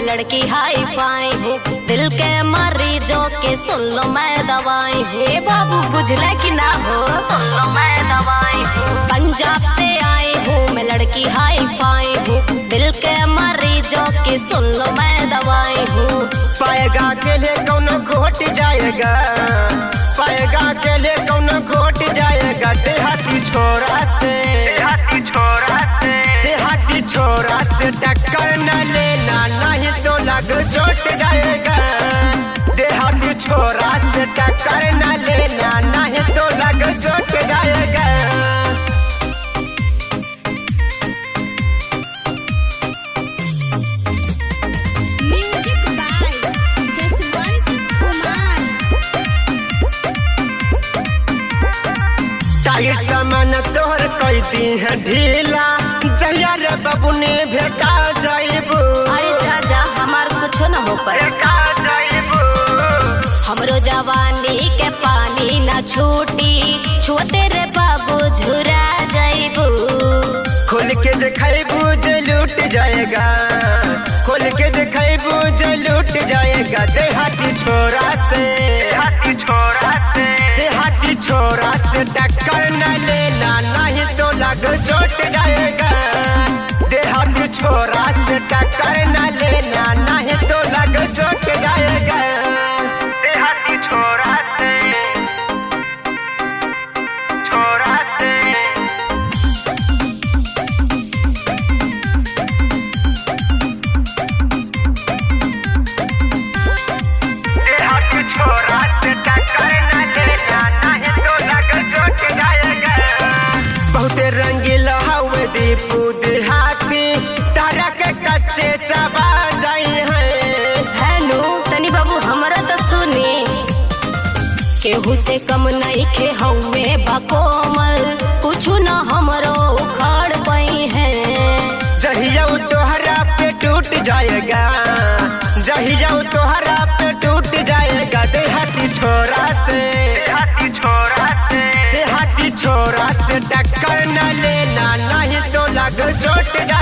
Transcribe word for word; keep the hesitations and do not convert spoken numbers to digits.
लड़की hi fi हूँ, दिल के मरीजों के सुन लो मैं दवाई हूँ। हे बाबू बुझले कि ना हो, सुन लो मैं दवाई हूँ। पंजाब से आई हूँ मैं लड़की हाई फाई हूँ, दिल के मरीजों की सुन लो मैं दवाई हूँ। पाएगा के लिए कौन घोट जाएगा, पाएगा के लिए कौन घोट जाएगा। देहाती छोरा से, देहाती छोरा से, देहाती छोरा से टक्कर न लेना, नहीं तो लग चोट जाएगा। देहाती छोरा से टक्कर न लेना, नहीं तो लग चोट जाएगा। टाइट सामान तोहर कई दी है ढीला, जहिया रे बाबू ने भेटा जाइबू। अरे चाचा हमार कुछ न हो पर भेटा जाइबू। हमरो जवानी के पानी न छूटी, छुते रे बाबू झुरा जाइबू। खोल के दिखाइबू जे लूट जाएगा, खोल के दिखाइबू जे लूट जाएगा। देहाती छोरा से, देहाती छोरा से, देहाती छोरा से टक्कर न लेना, नहीं तो लग चोट जाएगा। देहाती छोरा से टक्कर न लेना, नहीं तो लग चोट जाएगा। देहाती छोरा से, छोरा से, देहाती छोरा से टक्कर न लेना, नहीं तो लग चोट जाएगा। बहुते रंगीला हवे दीपू देहाती, तारा के कच्चे चबा जाई है। हेलो तनी बाबू हमरा तो सुनी, केहू से कम नहीं खे हवे बकोमल, कुछ न हमरो उखाड़ पाई है। जहिया तोहरा पे टूट जाएगा, जहिया तोहरा पे टूट जाएगा। देहाती छोरा से, देहाती छोरा से, देहाती छोरा से टक्कर न लेना, नहीं तो लग चोट जाएगा।